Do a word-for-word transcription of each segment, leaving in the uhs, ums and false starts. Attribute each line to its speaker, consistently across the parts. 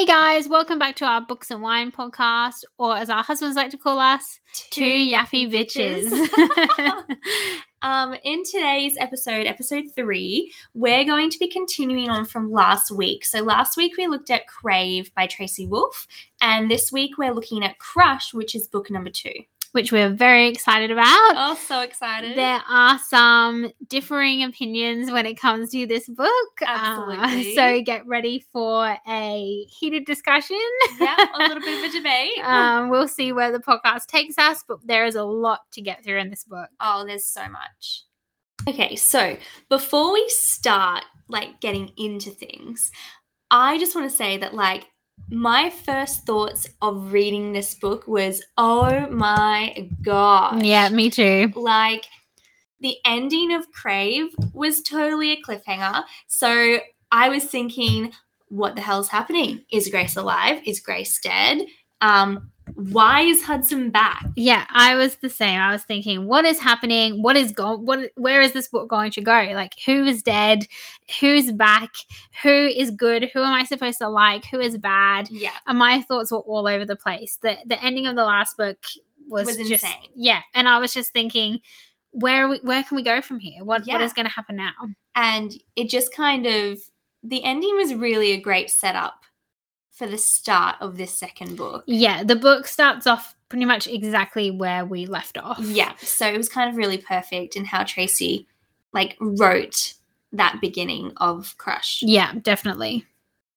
Speaker 1: Hey guys, welcome back to our Books and Wine podcast, or as our husbands like to call us, two, two yappy, yappy bitches.
Speaker 2: bitches. um, in today's episode, episode three, we're going to be continuing on from last week. So last week we looked at Crave by Tracy Wolff, and this week we're looking at Crush, which is book number two.
Speaker 1: Which we're very excited about.
Speaker 2: Oh, so excited.
Speaker 1: There are some differing opinions when it comes to this book.
Speaker 2: Absolutely.
Speaker 1: Uh, so get ready for a heated discussion.
Speaker 2: Yeah, a little bit of a debate.
Speaker 1: um, we'll see where the podcast takes us, but there is a lot to get through in this book.
Speaker 2: Oh, there's so much. Okay, so before we start, like, getting into things, I just want to say that, like, my first thoughts of reading this book was, oh my gosh.
Speaker 1: Yeah, me too.
Speaker 2: Like, the ending of Crave was totally a cliffhanger. So I was thinking, what the hell's happening? Is Grace alive? Is Grace dead? Um, why is Hudson back?
Speaker 1: Yeah, I was the same. I was thinking, what is happening? What is going? What? Where is this book going to go? Like, who is dead? Who's back? Who is good? Who am I supposed to like? Who is bad?
Speaker 2: Yeah,
Speaker 1: and my thoughts were all over the place. The The ending of the last book was,
Speaker 2: was
Speaker 1: just
Speaker 2: insane.
Speaker 1: Yeah, and I was just thinking, where we, where can we go from here? What
Speaker 2: Yeah.
Speaker 1: What is going to happen now?
Speaker 2: And it just kind of, the ending was really a great setup for the start of this second book.
Speaker 1: Yeah, the book starts off pretty much exactly where we left off.
Speaker 2: Yeah, so it was kind of really perfect in how Tracy, like, wrote that beginning of Crush.
Speaker 1: Yeah, definitely.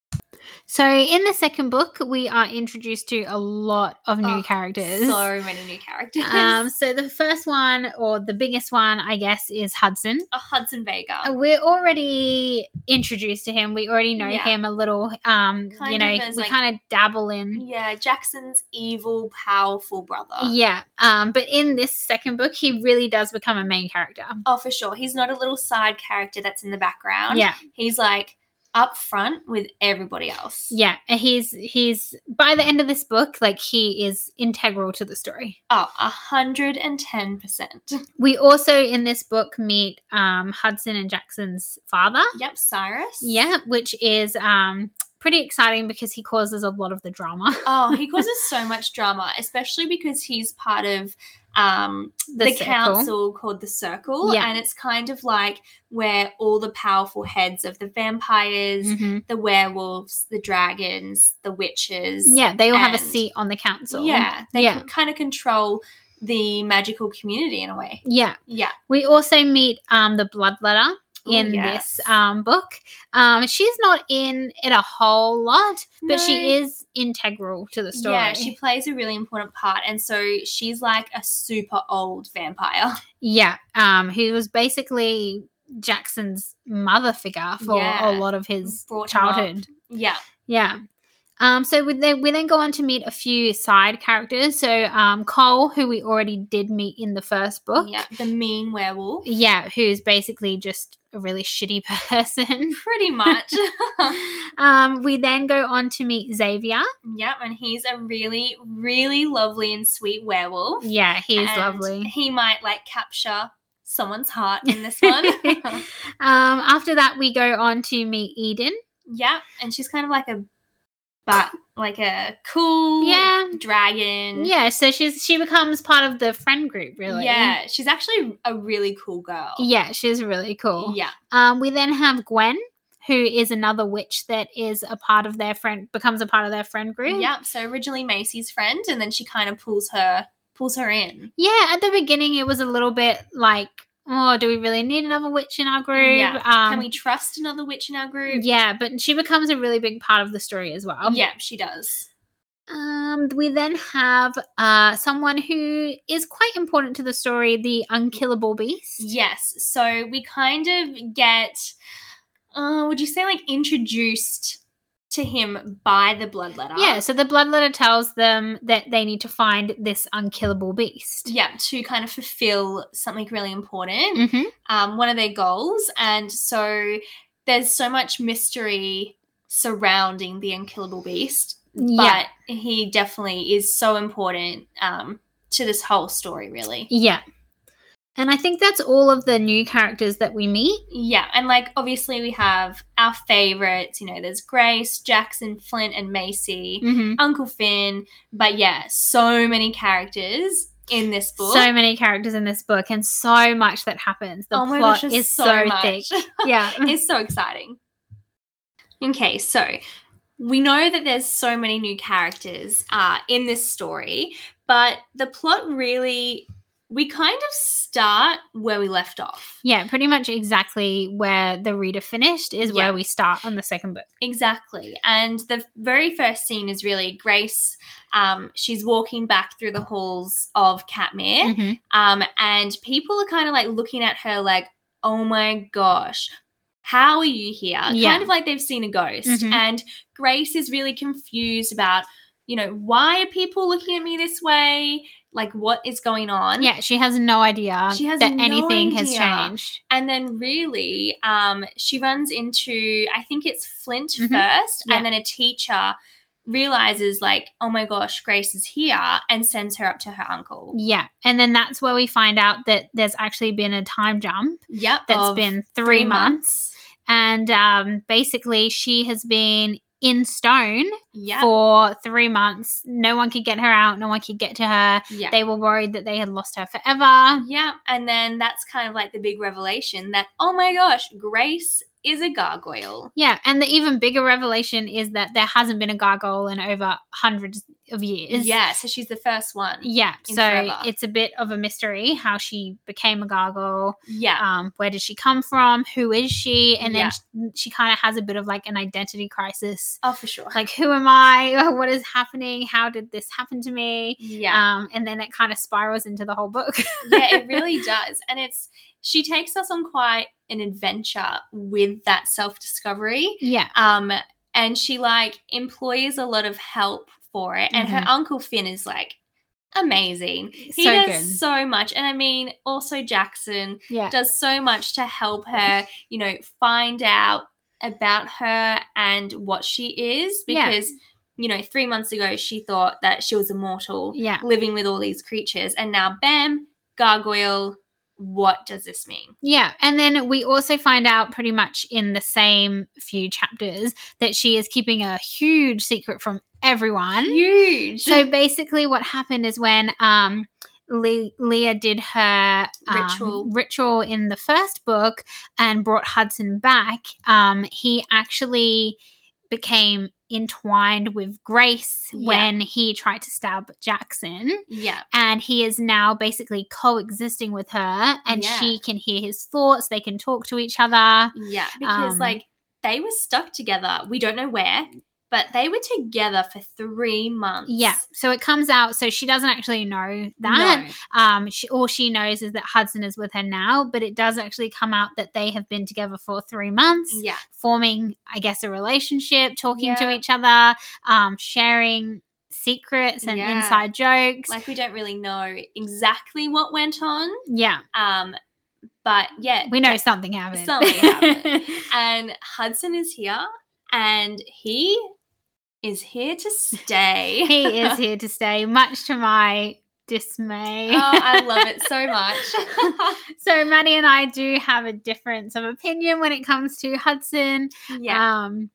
Speaker 1: So in the second book, we are introduced to a lot of new
Speaker 2: oh,
Speaker 1: characters.
Speaker 2: So many new characters.
Speaker 1: Um, so the first one, or the biggest one, I guess, is Hudson.
Speaker 2: A Hudson Vega.
Speaker 1: We're already introduced to him. We already know
Speaker 2: Yeah.
Speaker 1: him a little. Um,
Speaker 2: Kind
Speaker 1: you know,
Speaker 2: of as,
Speaker 1: we
Speaker 2: like-
Speaker 1: kind of dabble in.
Speaker 2: Yeah, Jackson's evil, powerful brother.
Speaker 1: Yeah. Um, but in this second book, he really does become a main character.
Speaker 2: Oh, for sure. He's not a little side character that's in the background.
Speaker 1: Yeah.
Speaker 2: He's, like, up front with everybody else.
Speaker 1: Yeah, and he's he's by the end of this book, like, he is integral to the story.
Speaker 2: Oh, a hundred and ten percent.
Speaker 1: We also in this book meet um, Hudson and Jackson's father.
Speaker 2: Yep, Cyrus.
Speaker 1: Yeah, which is um, pretty exciting because he causes a lot of the drama.
Speaker 2: Oh, he causes so much drama, especially because he's part of um,
Speaker 1: The
Speaker 2: the,
Speaker 1: Circle.
Speaker 2: council called the Circle.
Speaker 1: Yeah.
Speaker 2: And it's kind of like where all the powerful heads of the vampires,
Speaker 1: Mhm.
Speaker 2: the werewolves, the dragons, the witches.
Speaker 1: Yeah, they all have a
Speaker 2: and-
Speaker 1: seat on the council.
Speaker 2: Yeah, they
Speaker 1: Yeah.
Speaker 2: can kind of control the magical community in a way.
Speaker 1: Yeah.
Speaker 2: Yeah.
Speaker 1: We also meet um, the Bloodletter in
Speaker 2: Ooh, yes.
Speaker 1: this um, book. Um, she's not in it a whole lot, but
Speaker 2: No.
Speaker 1: she is integral to the story.
Speaker 2: Yeah, she plays a really important part. And so she's like a super old vampire.
Speaker 1: Yeah, um, who was basically Jackson's mother figure for
Speaker 2: Yeah.
Speaker 1: a lot of his
Speaker 2: Brought him up.
Speaker 1: childhood.
Speaker 2: Yeah.
Speaker 1: Yeah. Um, so we then, we then go on to meet a few side characters. So um, Cole, who we already did meet in the first book.
Speaker 2: Yeah. The mean werewolf.
Speaker 1: Yeah, who's basically just a really shitty person.
Speaker 2: Pretty much.
Speaker 1: um, we then go on to meet Xavier.
Speaker 2: Yep, and he's a really, really lovely and sweet werewolf.
Speaker 1: Yeah, he's
Speaker 2: And
Speaker 1: lovely.
Speaker 2: He might, like, capture someone's heart in this one.
Speaker 1: um, after that, we go on to meet Eden.
Speaker 2: Yeah, and she's kind of like a, but like a cool
Speaker 1: Yeah.
Speaker 2: dragon.
Speaker 1: Yeah, so she's she becomes part of the friend group, really.
Speaker 2: Yeah, she's actually a really cool girl.
Speaker 1: Yeah, she's really cool.
Speaker 2: Yeah.
Speaker 1: Um, we then have Gwen, who is another witch that is a part of their friend, becomes a part of their friend group.
Speaker 2: Yeah. So originally Macy's friend, and then she kind of pulls her pulls her in.
Speaker 1: Yeah, at the beginning it was a little bit like, oh, do we really need another witch in our group?
Speaker 2: Yeah.
Speaker 1: Um,
Speaker 2: Can we trust another witch in our group?
Speaker 1: yeah, but she becomes a really big part of the story as well.
Speaker 2: Yeah, she does.
Speaker 1: Um, we then have uh someone who is quite important to the story, the unkillable beast.
Speaker 2: Yes. So we kind of get, uh, would you say, like, introduced to him by the Bloodletter?
Speaker 1: Yeah, so the Bloodletter tells them that they need to find this unkillable beast.
Speaker 2: Yeah, to kind of fulfill something really important,
Speaker 1: Mm-hmm.
Speaker 2: um, one of their goals. And so there's so much mystery surrounding the unkillable beast,
Speaker 1: Yeah.
Speaker 2: but he definitely is so important um, to this whole story, really.
Speaker 1: Yeah. And I think that's all of the new characters that we meet.
Speaker 2: Yeah, and like obviously we have our favorites, you know, there's Grace, Jackson, Flint, and Macy,
Speaker 1: Mm-hmm.
Speaker 2: Uncle Finn, but yeah, so many characters in this book.
Speaker 1: So many characters in this book and so much that happens. The
Speaker 2: oh my
Speaker 1: plot
Speaker 2: gosh,
Speaker 1: is
Speaker 2: so,
Speaker 1: so
Speaker 2: much.
Speaker 1: thick. Yeah.
Speaker 2: It's so exciting. Okay, so we know that there's so many new characters uh, in this story, but the plot really, we kind of start where we left off.
Speaker 1: Yeah, pretty much exactly where the reader finished is
Speaker 2: Yeah.
Speaker 1: where we start on the second book.
Speaker 2: Exactly. And the very first scene is really Grace. Um, she's walking back through the halls of Katmere,
Speaker 1: Mm-hmm.
Speaker 2: um, and people are kind of like looking at her like, oh my gosh, how are you here?
Speaker 1: Yeah.
Speaker 2: Kind of like they've seen a ghost.
Speaker 1: Mhm.
Speaker 2: And Grace is really confused about, you know, why are people looking at me this way? Like, what is going on?
Speaker 1: Yeah, she has no idea
Speaker 2: She has
Speaker 1: that
Speaker 2: no
Speaker 1: anything has
Speaker 2: idea.
Speaker 1: changed.
Speaker 2: And then really, um, she runs into, I think it's Flint
Speaker 1: Mhm.
Speaker 2: first,
Speaker 1: Yeah.
Speaker 2: and then a teacher realizes like, oh my gosh, Grace is here, and sends her up to her uncle.
Speaker 1: Yeah, and then that's where we find out that there's actually been a time jump
Speaker 2: Yep.
Speaker 1: that's
Speaker 2: of
Speaker 1: been three,
Speaker 2: three
Speaker 1: months. And um, basically she has been in stone
Speaker 2: Yep.
Speaker 1: for three months. No one could get her out. No one could get to her.
Speaker 2: Yeah.
Speaker 1: They were worried that they had lost her forever.
Speaker 2: Yeah. And then that's kind of like the big revelation that, oh my gosh, Grace is a gargoyle.
Speaker 1: Yeah, and the even bigger revelation is that there hasn't been a gargoyle in over hundreds of years.
Speaker 2: Yeah. So she's the first one.
Speaker 1: Yeah,
Speaker 2: in
Speaker 1: so
Speaker 2: forever.
Speaker 1: it's a bit of a mystery how she became a gargoyle.
Speaker 2: Yeah.
Speaker 1: Um, where did she come from? Who is she? And
Speaker 2: Yeah.
Speaker 1: then she, she kind of has a bit of like an identity crisis.
Speaker 2: oh, for sure.
Speaker 1: Like, who am I? What is happening? How did this happen to me?
Speaker 2: yeah.
Speaker 1: Um, and then it kind of spirals into the whole book.
Speaker 2: yeah, it really does. And it's, she takes us on quite an adventure with that self-discovery.
Speaker 1: Yeah.
Speaker 2: Um, and she like employs a lot of help for it. And her
Speaker 1: Mhm.
Speaker 2: uncle Finn is like amazing. He
Speaker 1: So
Speaker 2: does
Speaker 1: good.
Speaker 2: so much. And I mean, also Jackson
Speaker 1: Yeah.
Speaker 2: does so much to help her, you know, find out about her and what she is.
Speaker 1: Yeah.
Speaker 2: Because, you know, three months ago she thought that she was immortal,
Speaker 1: Yeah.
Speaker 2: living with all these creatures. And now, bam, gargoyle. What does this mean?
Speaker 1: Yeah. And then we also find out pretty much in the same few chapters that she is keeping a huge secret from everyone.
Speaker 2: Huge.
Speaker 1: So basically what happened is when um Le- Leah did her um,
Speaker 2: Ritual.
Speaker 1: ritual in the first book and brought Hudson back, um, he actually became entwined with Grace
Speaker 2: Yeah.
Speaker 1: when he tried to stab Jackson.
Speaker 2: yeah.
Speaker 1: And he is now basically coexisting with her, and
Speaker 2: Yeah.
Speaker 1: she can hear his thoughts. They can talk to each other.
Speaker 2: Yeah. Because
Speaker 1: Um,
Speaker 2: like they were stuck together. We don't know where, but they were together for three months.
Speaker 1: Yeah. So it comes out. So she doesn't actually know that.
Speaker 2: No.
Speaker 1: Um, she, all she knows is that Hudson is with her now, but it does actually come out that they have been together for three months,
Speaker 2: Yeah.
Speaker 1: forming, I guess, a relationship, talking to
Speaker 2: Yeah.
Speaker 1: each other, um, sharing secrets and
Speaker 2: Yeah.
Speaker 1: inside jokes.
Speaker 2: Like we don't really know exactly what went on.
Speaker 1: yeah,
Speaker 2: Um, but yeah,
Speaker 1: we know something happened.
Speaker 2: something happened. And Hudson is here, and he is here to stay.
Speaker 1: He is here to stay, much to my dismay.
Speaker 2: Oh, I love it so much.
Speaker 1: So Maddie and I do have a difference of opinion when it comes to Hudson.
Speaker 2: yeah.
Speaker 1: Um,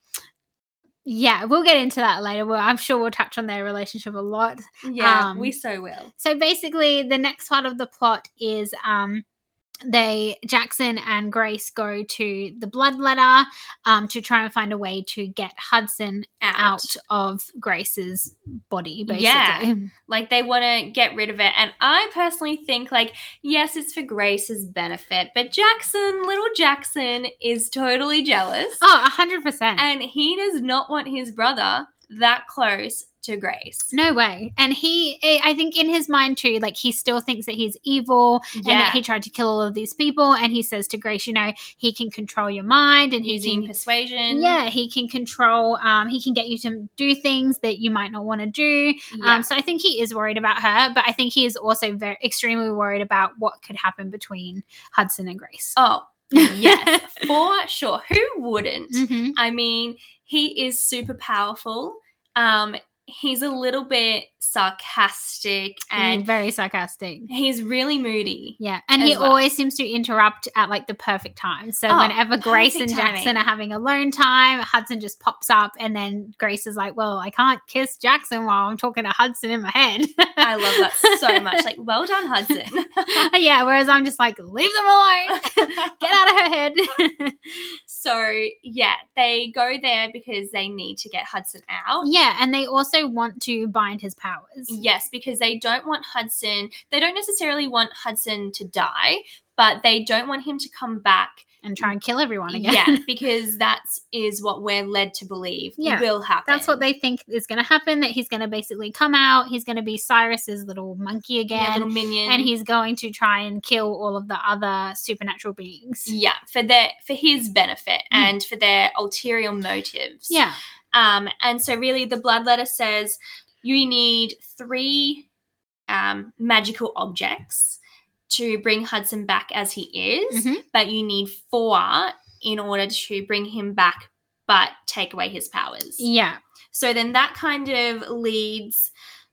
Speaker 1: yeah, we'll get into that later. Well, I'm sure we'll touch on their relationship a lot.
Speaker 2: yeah,
Speaker 1: um,
Speaker 2: we so will.
Speaker 1: So basically, the next part of the plot is um, they Jackson and Grace go to the Bloodletter um, to try and find a way to get Hudson
Speaker 2: Out.
Speaker 1: out of Grace's body. Basically,
Speaker 2: Yeah. Like they want to get rid of it. And I personally think like, yes, it's for Grace's benefit, but Jackson, little Jackson is totally jealous.
Speaker 1: Oh, a hundred percent.
Speaker 2: And he does not want his brother that close to Grace.
Speaker 1: No way. And he, I think in his mind too, like he still thinks that he's evil and
Speaker 2: Yeah.
Speaker 1: that he tried to kill all of these people. And he says to Grace, you know, he can control your mind and he
Speaker 2: Using
Speaker 1: can,
Speaker 2: persuasion.
Speaker 1: yeah, he can control, um, he can get you to do things that you might not want to do.
Speaker 2: Yeah.
Speaker 1: Um, so I think he is worried about her, but I think he is also very extremely worried about what could happen between Hudson and Grace.
Speaker 2: Oh, yes, for sure. Who wouldn't?
Speaker 1: Mhm.
Speaker 2: I mean, he is super powerful. Um, he's a little bit sarcastic, and
Speaker 1: He's very sarcastic.
Speaker 2: he's really moody.
Speaker 1: Yeah, and
Speaker 2: as
Speaker 1: he
Speaker 2: well.
Speaker 1: always seems to interrupt at like the perfect time. So
Speaker 2: Oh,
Speaker 1: whenever Grace
Speaker 2: perfect
Speaker 1: and Jackson
Speaker 2: timing.
Speaker 1: are having alone time, Hudson just pops up, and then Grace is like, "Well, I can't kiss Jackson while I'm talking to Hudson in my head."
Speaker 2: I love that so much. Like, well done, Hudson.
Speaker 1: Yeah, whereas I'm just like, leave them alone. Get out of her head.
Speaker 2: So, yeah, they go there because they need to get Hudson out.
Speaker 1: Yeah, and they also want to bind his powers.
Speaker 2: Yes, because they don't want Hudson, they don't necessarily want Hudson to die, but they don't want him to come back.
Speaker 1: And try and kill everyone again.
Speaker 2: Yeah, because that is what we're led to believe
Speaker 1: Yeah,
Speaker 2: will happen.
Speaker 1: That's what they think is going to happen, that he's going to basically come out, he's going to be Cyrus's little monkey
Speaker 2: Yeah,
Speaker 1: again,
Speaker 2: little minion.
Speaker 1: and he's going to try and kill all of the other supernatural beings.
Speaker 2: Yeah, for their for his benefit
Speaker 1: Mm.
Speaker 2: and for their ulterior motives.
Speaker 1: Yeah.
Speaker 2: Um, and so really the blood letter says you need three um, magical objects to bring Hudson back as he is,
Speaker 1: Mhm.
Speaker 2: but you need four in order to bring him back but take away his powers.
Speaker 1: Yeah.
Speaker 2: So then that kind of leads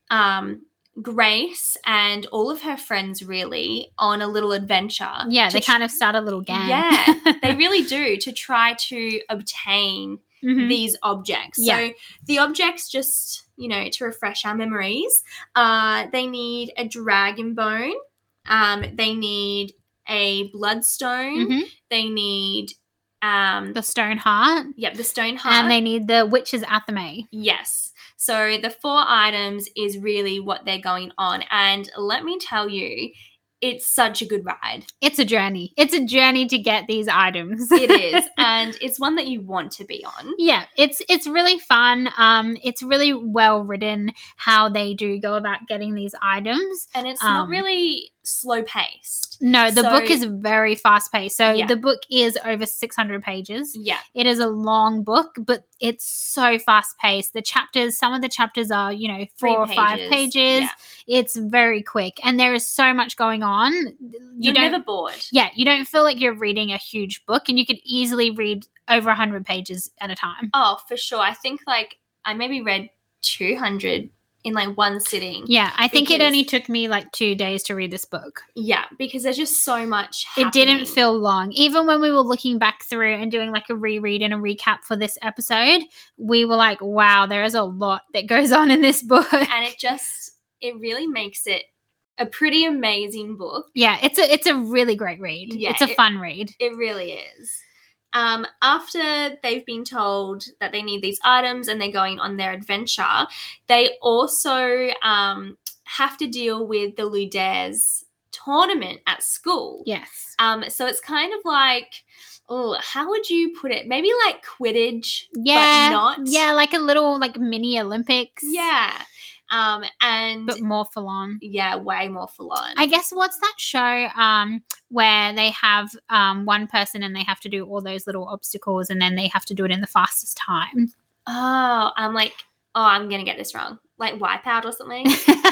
Speaker 2: um, Grace and all of her friends really on a little adventure.
Speaker 1: Yeah,
Speaker 2: to
Speaker 1: they
Speaker 2: tr-
Speaker 1: kind of start a little gang.
Speaker 2: Yeah, they really do, to try to obtain
Speaker 1: Mhm.
Speaker 2: these objects.
Speaker 1: Yeah.
Speaker 2: So the objects, just, you know, to refresh our memories, uh, they need a dragon bone, um, they need a bloodstone,
Speaker 1: Mhm.
Speaker 2: they need um,
Speaker 1: The stone heart.
Speaker 2: yep, the stone heart.
Speaker 1: And they need the witch's athame.
Speaker 2: Yes. So the four items is really what they're going on. And let me tell you, it's such a good ride.
Speaker 1: It's a journey. It's a journey to get these items.
Speaker 2: It is. And it's one that you want to be on.
Speaker 1: Yeah, it's it's really fun. Um, it's really well written how they do go about getting these items.
Speaker 2: And it's not
Speaker 1: Um,
Speaker 2: really slow paced.
Speaker 1: No, the
Speaker 2: So-
Speaker 1: book is very fast paced. So
Speaker 2: Yeah.
Speaker 1: the book is over six hundred pages.
Speaker 2: Yeah.
Speaker 1: It is a long book, but it's so fast paced. The chapters, some of the chapters are, you know,
Speaker 2: Three
Speaker 1: four or five
Speaker 2: pages.
Speaker 1: pages.
Speaker 2: Yeah.
Speaker 1: It's very quick, and there is so much going on. You
Speaker 2: You're
Speaker 1: don't,
Speaker 2: never bored.
Speaker 1: yeah, you don't feel like you're reading a huge book, and you could easily read over one hundred pages at a time.
Speaker 2: Oh, for sure. I think like I maybe read two hundred in like one sitting.
Speaker 1: Yeah, I think it
Speaker 2: Because-
Speaker 1: only took me like two days to read this book.
Speaker 2: Yeah, because there's just so much
Speaker 1: It didn't
Speaker 2: happening.
Speaker 1: feel long. Even when we were looking back through and doing like a reread and a recap for this episode, we were like, wow, there is a lot that goes on in this book.
Speaker 2: And it just, it really makes it a pretty amazing book.
Speaker 1: Yeah, it's a it's a really great read.
Speaker 2: Yeah,
Speaker 1: it's a
Speaker 2: it-
Speaker 1: fun read.
Speaker 2: It really is. Um, after they've been told that they need these items and they're going on their adventure, they also um, have to deal with the Luders tournament at school.
Speaker 1: Yes.
Speaker 2: Um, so it's kind of like, oh, how would you put it? Maybe like Quidditch,
Speaker 1: Yeah.
Speaker 2: but not.
Speaker 1: Yeah, like a little like mini Olympics.
Speaker 2: Yeah. Um, and
Speaker 1: But more full on.
Speaker 2: yeah, way more full on.
Speaker 1: I guess what's that show um where they have um one person and they have to do all those little obstacles and then they have to do it in the fastest time.
Speaker 2: oh, I'm like, oh, I'm gonna get this wrong. Like Wipeout or something.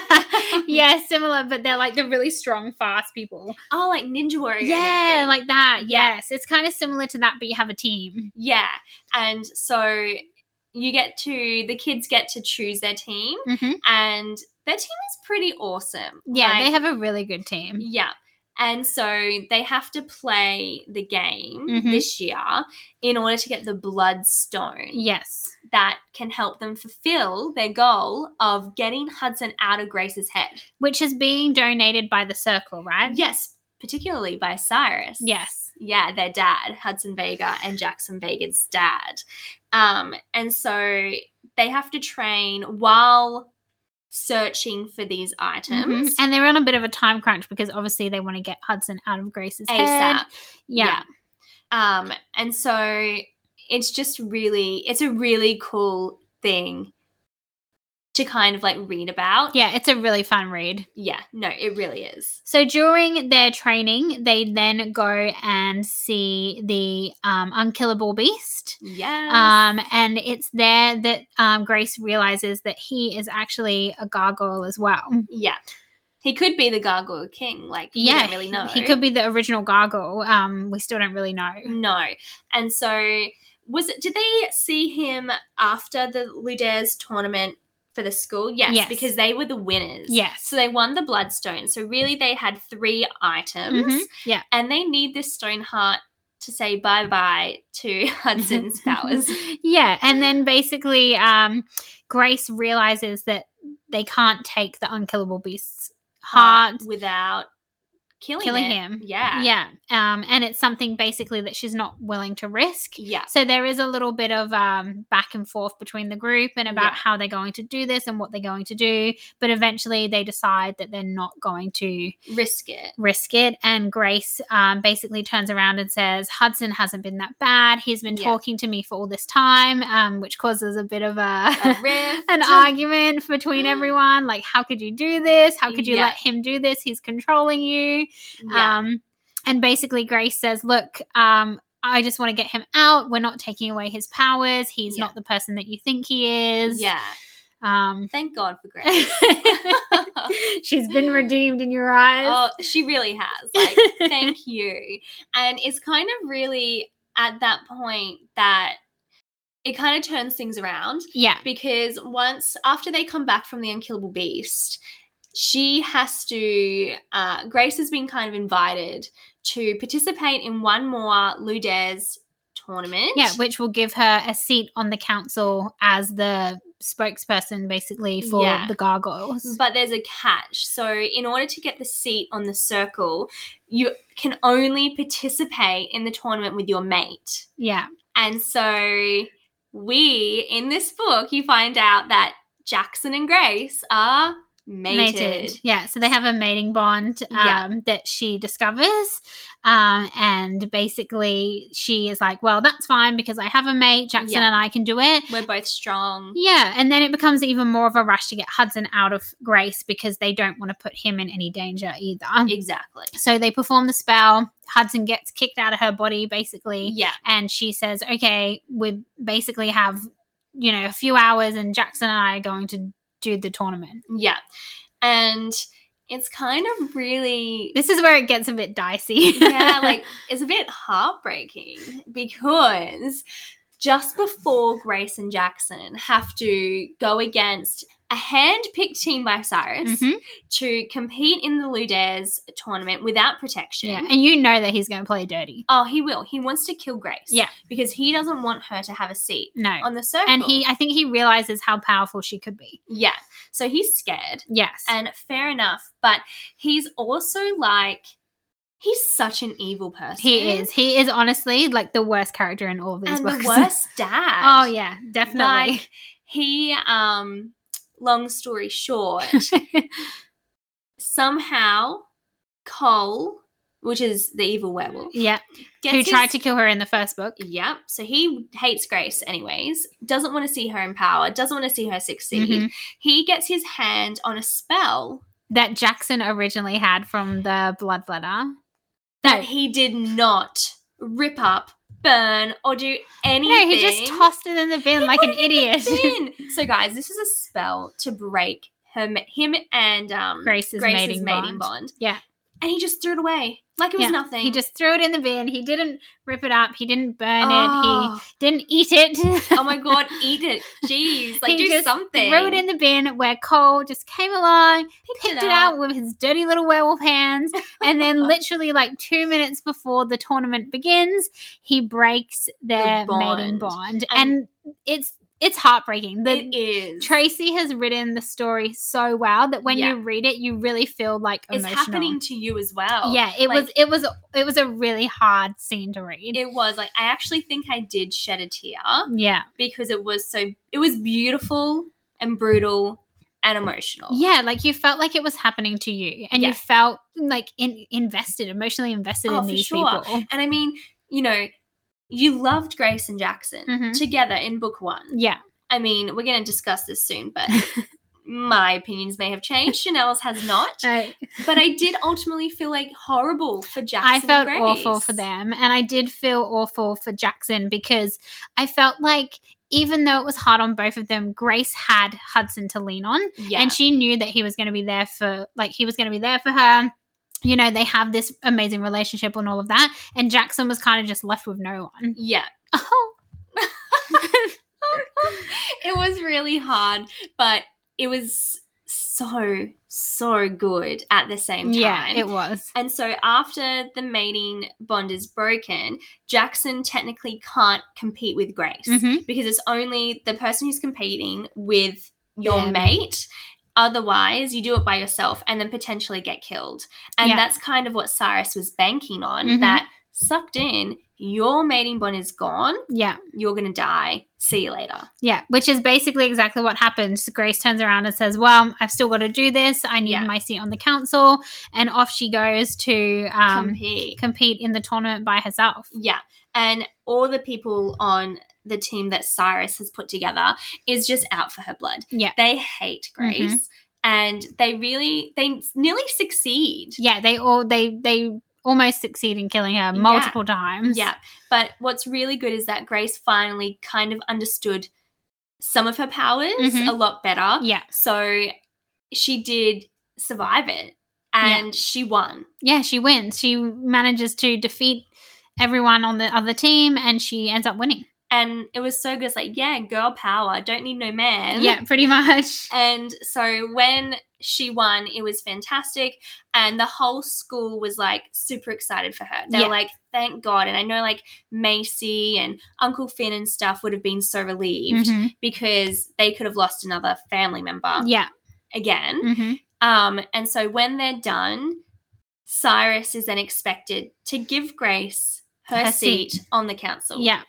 Speaker 1: Yeah, similar, but they're like the really strong, fast people.
Speaker 2: Oh, like Ninja Warrior. and
Speaker 1: Yeah,
Speaker 2: everything.
Speaker 1: like that.
Speaker 2: Yeah.
Speaker 1: Yes. It's kind of similar to that, but you have a team.
Speaker 2: Yeah. And so you get to, the kids get to choose their team,
Speaker 1: Mm-hmm.
Speaker 2: and their team is pretty awesome.
Speaker 1: Yeah, they
Speaker 2: Like,
Speaker 1: have a really good team.
Speaker 2: Yeah. And so they have to play the game
Speaker 1: Mhm.
Speaker 2: this year in order to get the bloodstone
Speaker 1: Yes.
Speaker 2: that can help them fulfill their goal of getting Hudson out of Grace's head.
Speaker 1: Which is being donated by the Circle, right?
Speaker 2: Yes, particularly by Cyrus.
Speaker 1: Yes.
Speaker 2: Yeah, their dad, Hudson Vega and Jackson Vega's dad. Um, and so they have to train while searching for these
Speaker 1: Mhm.
Speaker 2: items.
Speaker 1: And they're on a bit of a time crunch because obviously they want to get Hudson out of Grace's head.
Speaker 2: ASAP.
Speaker 1: Yeah.
Speaker 2: Um, and so it's just really, it's a really cool thing to kind of like read about.
Speaker 1: Yeah, it's a really fun read.
Speaker 2: Yeah, no, it really is.
Speaker 1: So during their training, they then go and see the um, unkillable beast.
Speaker 2: Yes.
Speaker 1: Um, and it's there that um, Grace realizes that he is actually a gargoyle as well.
Speaker 2: yeah. He could be the Gargoyle King. Like, we
Speaker 1: Yeah,
Speaker 2: don't really know.
Speaker 1: he could be the original gargoyle. Um, we still don't really know.
Speaker 2: No. And so was it, did they see him after the Luders tournament For the school, yes,
Speaker 1: Yes.
Speaker 2: because they were the winners.
Speaker 1: Yes.
Speaker 2: So they won the Bloodstone. So really they had three items.
Speaker 1: Mhm. Yeah.
Speaker 2: And they need this stone heart to say bye-bye to Hudson's powers.
Speaker 1: Yeah, and then basically um, Grace realizes that they can't take the unkillable beast's heart
Speaker 2: Heart without killing,
Speaker 1: killing
Speaker 2: it.
Speaker 1: him.
Speaker 2: Yeah.
Speaker 1: Yeah. Um, and it's something basically that she's not willing to risk.
Speaker 2: Yeah.
Speaker 1: So there is a little bit of um, back and forth between the group and about
Speaker 2: Yeah.
Speaker 1: how they're going to do this and what they're going to do. But eventually they decide that they're not going to
Speaker 2: Risk it.
Speaker 1: risk it. And Grace um, basically turns around and says, Hudson hasn't been that bad. He's been
Speaker 2: Yeah.
Speaker 1: talking to me for all this time, um, which causes a bit of a,
Speaker 2: A rift.
Speaker 1: an argument between everyone. Like, how could you do this? How could you
Speaker 2: Yeah.
Speaker 1: let him do this? He's controlling you.
Speaker 2: Yeah.
Speaker 1: Um, and basically Grace says, look, um, I just want to get him out. We're not taking away his powers. He's
Speaker 2: Yeah.
Speaker 1: not the person that you think he is.
Speaker 2: yeah.
Speaker 1: Um,
Speaker 2: Thank God for Grace.
Speaker 1: she's been redeemed in your eyes.
Speaker 2: Oh, she really has. Like, thank you. And it's kind of really at that point that it kind of turns things around.
Speaker 1: Yeah.
Speaker 2: Because once, after they come back from the Unkillable Beast, she has to, uh, Grace has been kind of invited to participate in one more Ludez tournament.
Speaker 1: Yeah, which will give her a seat on the council as the spokesperson, basically, for
Speaker 2: Yeah.
Speaker 1: the gargoyles.
Speaker 2: But there's a catch. So in order to get the seat on the circle, you can only participate in the tournament with your mate.
Speaker 1: Yeah.
Speaker 2: And so we, in this book, you find out that Jackson and Grace are mated.
Speaker 1: Yeah, so they have a mating bond um,
Speaker 2: Yeah.
Speaker 1: that she discovers. Um, and basically she is like, well, that's fine because I have a mate. Jackson
Speaker 2: Yeah.
Speaker 1: and I can do it.
Speaker 2: We're both strong.
Speaker 1: Yeah, and then it becomes even more of a rush to get Hudson out of Grace because they don't want to put him in any danger either.
Speaker 2: Exactly.
Speaker 1: So they perform the spell. Hudson gets kicked out of her body, basically.
Speaker 2: Yeah.
Speaker 1: And she says, okay, we basically have, you know, a few hours and Jackson and I are going to do the tournament.
Speaker 2: Yeah. And it's kind of really,
Speaker 1: This is where it gets a bit dicey.
Speaker 2: yeah, like it's a bit heartbreaking because just before Grace and Jackson have to go against a hand-picked team by Cyrus
Speaker 1: Mhm.
Speaker 2: to compete in the Ludez tournament without protection.
Speaker 1: Yeah, and you know that he's going to play dirty.
Speaker 2: Oh, he will. He wants to kill Grace.
Speaker 1: Yeah.
Speaker 2: Because he doesn't want her to have a seat
Speaker 1: No.
Speaker 2: on the circle.
Speaker 1: And he, I think he realizes how powerful she could be.
Speaker 2: Yeah. So he's scared.
Speaker 1: Yes.
Speaker 2: And fair enough. But he's also like, he's such an evil person.
Speaker 1: he is. He is honestly like the worst character in all of these
Speaker 2: And
Speaker 1: books.
Speaker 2: the worst dad.
Speaker 1: Oh, yeah, definitely.
Speaker 2: Like, he, um, long story short, somehow Cole, which is the evil werewolf,
Speaker 1: yeah.
Speaker 2: gets
Speaker 1: Who
Speaker 2: his-
Speaker 1: tried to kill her in the first book.
Speaker 2: Yep. So he hates Grace anyways, doesn't want to see her in power, doesn't want to see her succeed.
Speaker 1: Mhm.
Speaker 2: He gets his hand on a spell
Speaker 1: That Jackson originally had from the Bloodletter.
Speaker 2: that he did not rip up, burn, or do anything.
Speaker 1: No, he just tossed it in the bin like an
Speaker 2: Put it in
Speaker 1: idiot.
Speaker 2: the bin. So guys, this is a spell to break her, him and um,
Speaker 1: Grace's mating bond.
Speaker 2: bond.
Speaker 1: Yeah.
Speaker 2: And he just threw it away like it was
Speaker 1: Yeah,
Speaker 2: nothing.
Speaker 1: He just threw it in the bin. He didn't rip it up. He didn't burn
Speaker 2: Oh.
Speaker 1: it. He didn't eat it.
Speaker 2: Oh my God, eat it. Jeez. Like,
Speaker 1: He
Speaker 2: do
Speaker 1: just
Speaker 2: something.
Speaker 1: Threw it in the bin where Cole just came along,
Speaker 2: Picked
Speaker 1: picked
Speaker 2: it
Speaker 1: it
Speaker 2: up.
Speaker 1: out with his dirty little werewolf hands, and then literally like two minutes before the tournament begins, he breaks their mating
Speaker 2: bond.
Speaker 1: bond. And, it's it's heartbreaking. The
Speaker 2: It is.
Speaker 1: Tracy has written the story so well that when
Speaker 2: Yeah.
Speaker 1: you read it, you really feel like
Speaker 2: It's
Speaker 1: emotional.
Speaker 2: happening to you as well.
Speaker 1: Yeah, it
Speaker 2: Like,
Speaker 1: was it was it was a really hard scene to read.
Speaker 2: It was like, I actually think I did shed a tear
Speaker 1: yeah.
Speaker 2: because it was so, it was beautiful and brutal and emotional.
Speaker 1: Yeah, like you felt like it was happening to you and
Speaker 2: Yeah.
Speaker 1: you felt like in, invested, emotionally invested
Speaker 2: Oh,
Speaker 1: in
Speaker 2: for
Speaker 1: these
Speaker 2: sure.
Speaker 1: people.
Speaker 2: And I mean, you know, you loved Grace and Jackson
Speaker 1: Mhm.
Speaker 2: together in book one.
Speaker 1: Yeah.
Speaker 2: I mean, we're going to discuss this soon, but my opinions may have changed. Chanel's has not.
Speaker 1: I,
Speaker 2: But I did ultimately feel like horrible for Jackson.
Speaker 1: I felt
Speaker 2: and
Speaker 1: awful
Speaker 2: Grace.
Speaker 1: for them. And I did feel awful for Jackson because I felt like even though it was hard on both of them, Grace had Hudson to lean on.
Speaker 2: Yeah.
Speaker 1: And she knew that he was going to be there for, like, he was going to be there for her. You know, they have this amazing relationship and all of that. And Jackson was kind of just left with no one.
Speaker 2: yeah.
Speaker 1: Oh.
Speaker 2: It was really hard, but it was so, so good at the same time.
Speaker 1: Yeah, it was.
Speaker 2: And so after the mating bond is broken, Jackson technically can't compete with Grace
Speaker 1: Mhm.
Speaker 2: because it's only the person who's competing with your
Speaker 1: Them.
Speaker 2: mate. Otherwise, you do it by yourself and then potentially get killed. And
Speaker 1: Yeah.
Speaker 2: that's kind of what Cyrus was banking on,
Speaker 1: Mhm.
Speaker 2: that sucked in, your mating bond is gone,
Speaker 1: Yeah.
Speaker 2: you're going to die, see you later.
Speaker 1: Yeah, which is basically exactly what happens. Grace turns around and says, well, I've still got to do this. I need
Speaker 2: Yeah.
Speaker 1: my seat on the council. And off she goes to um,
Speaker 2: Compete.
Speaker 1: compete in the tournament by herself.
Speaker 2: Yeah. And all the people on the team that Cyrus has put together is just out for her blood.
Speaker 1: Yeah.
Speaker 2: They hate Grace.
Speaker 1: Mhm.
Speaker 2: And they really, they nearly succeed.
Speaker 1: Yeah, they all, they, they almost succeed in killing her multiple times.
Speaker 2: Yeah. But what's really good is that Grace finally kind of understood some of her powers
Speaker 1: Mhm.
Speaker 2: a lot better.
Speaker 1: Yeah.
Speaker 2: So she did survive it and she won.
Speaker 1: Yeah, she wins. She manages to defeat everyone on the other team and she ends up winning.
Speaker 2: And it was so good. It's like, yeah, girl power. Don't need no man.
Speaker 1: Yeah, pretty much.
Speaker 2: And so when she won, it was fantastic. And the whole school was like super excited for her. They
Speaker 1: Yeah.
Speaker 2: were like, thank God. And I know like Macy and Uncle Finn and stuff would have been so relieved
Speaker 1: Mhm.
Speaker 2: because they could have lost another family member
Speaker 1: Yeah.
Speaker 2: again.
Speaker 1: hmm
Speaker 2: Um, and so when they're done, Cyrus is then expected to give Grace her,
Speaker 1: Her
Speaker 2: seat,
Speaker 1: seat.
Speaker 2: on the council.
Speaker 1: Yeah.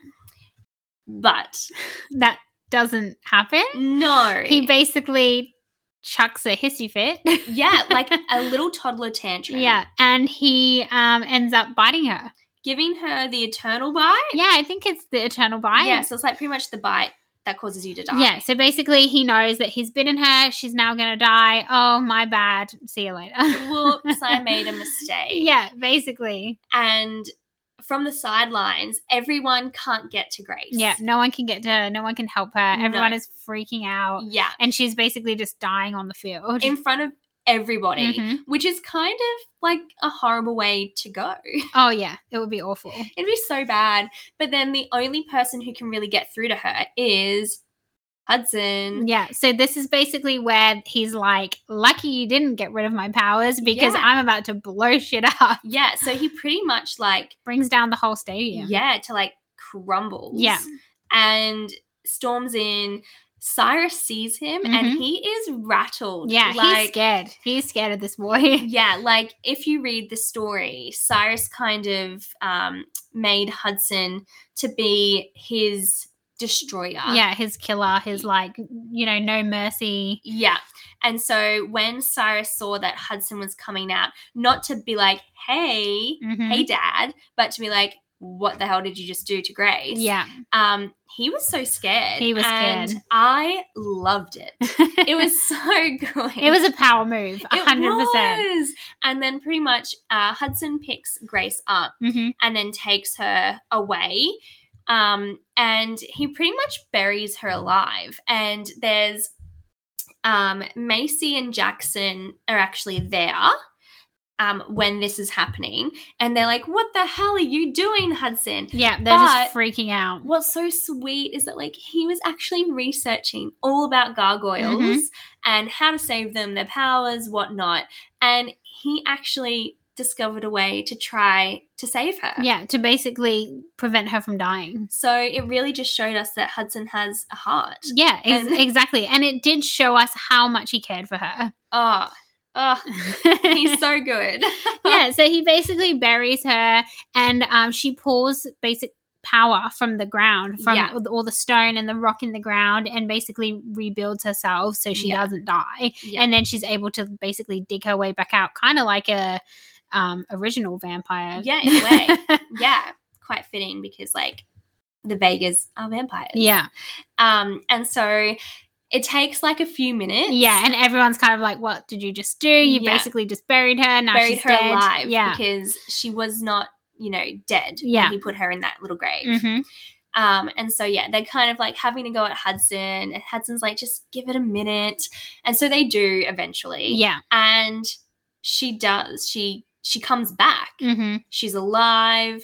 Speaker 2: But
Speaker 1: That doesn't happen.
Speaker 2: no.
Speaker 1: He basically chucks a hissy fit.
Speaker 2: yeah, like a little toddler tantrum.
Speaker 1: Yeah, and he um ends up biting her.
Speaker 2: Giving her the eternal bite.
Speaker 1: Yeah, I think it's the eternal bite.
Speaker 2: Yeah, so it's like pretty much the bite that causes you to die.
Speaker 1: Yeah, so basically he knows that he's bitten her. She's now going to die. Oh, my bad. See you later.
Speaker 2: Whoops, I made a mistake.
Speaker 1: Yeah, basically.
Speaker 2: And from the sidelines, everyone can't get to Grace.
Speaker 1: Yeah, no one can get to her. No one can help her.
Speaker 2: No.
Speaker 1: Everyone is freaking out.
Speaker 2: Yeah.
Speaker 1: And she's basically just dying on the field.
Speaker 2: In front of everybody,
Speaker 1: Mhm.
Speaker 2: which is kind of like a horrible way to go.
Speaker 1: Oh, yeah. It would be awful.
Speaker 2: It'd be so bad. But then the only person who can really get through to her is Hudson.
Speaker 1: Yeah, so this is basically where he's like, lucky you didn't get rid of my powers because
Speaker 2: Yeah.
Speaker 1: I'm about to blow shit up.
Speaker 2: Yeah, so he pretty much like,
Speaker 1: Brings down the whole stadium.
Speaker 2: yeah, to like crumbles.
Speaker 1: Yeah.
Speaker 2: And storms in. Cyrus sees him and
Speaker 1: Mhm.
Speaker 2: he is rattled.
Speaker 1: Yeah,
Speaker 2: like,
Speaker 1: he's scared. He's scared of this boy.
Speaker 2: Yeah, like if you read the story, Cyrus kind of um, made Hudson to be his destroyer.
Speaker 1: Yeah, his killer, his like, you know, no mercy.
Speaker 2: Yeah. And so when Cyrus saw that Hudson was coming out, not to be like, hey,
Speaker 1: Mhm.
Speaker 2: hey, dad, but to be like, what the hell did you just do to Grace?
Speaker 1: Yeah.
Speaker 2: Um, he was so scared.
Speaker 1: He was
Speaker 2: and
Speaker 1: scared.
Speaker 2: I loved it. It was so good.
Speaker 1: It was a power move, a
Speaker 2: It
Speaker 1: hundred percent.
Speaker 2: was. And then pretty much uh, Hudson picks Grace up
Speaker 1: Mhm.
Speaker 2: and then takes her away. Um, and he pretty much buries her alive. And there's um, Macy and Jackson are actually there um, when this is happening. And they're like, what the hell are you doing, Hudson?
Speaker 1: Yeah, they're
Speaker 2: But-
Speaker 1: just freaking out.
Speaker 2: What's so sweet is that like he was actually researching all about gargoyles
Speaker 1: Mhm.
Speaker 2: and how to save them, their powers, whatnot. And he actually discovered a way to try to save her.
Speaker 1: Yeah, to basically prevent her from dying.
Speaker 2: So it really just showed us that Hudson has a heart.
Speaker 1: Yeah, ex-
Speaker 2: And-
Speaker 1: exactly. And it did show us how much he cared for her.
Speaker 2: Oh, oh, he's so good.
Speaker 1: Yeah, so he basically buries her and um, she pulls basic power from the ground, from
Speaker 2: Yeah.
Speaker 1: all, the, all the stone and the rock in the ground, and basically rebuilds herself so she
Speaker 2: Yeah.
Speaker 1: doesn't die.
Speaker 2: Yeah.
Speaker 1: And then she's able to basically dig her way back out, kind of like a um, original vampire.
Speaker 2: Yeah, in a way. Yeah, quite fitting because like the Vegas are vampires.
Speaker 1: Yeah.
Speaker 2: Um, and so it takes like a few minutes.
Speaker 1: Yeah, and everyone's kind of like, what did you just do? You
Speaker 2: Yeah.
Speaker 1: basically just buried her. Now
Speaker 2: buried
Speaker 1: she's
Speaker 2: her
Speaker 1: dead.
Speaker 2: alive
Speaker 1: Yeah.
Speaker 2: because she was not, you know, dead
Speaker 1: Yeah.
Speaker 2: when he put her in that little grave.
Speaker 1: hmm
Speaker 2: Um, and so yeah, they're kind of like having to go at Hudson, and Hudson's like, just give it a minute. And so they do eventually.
Speaker 1: Yeah.
Speaker 2: And she does. She she comes back.
Speaker 1: hmm
Speaker 2: She's alive.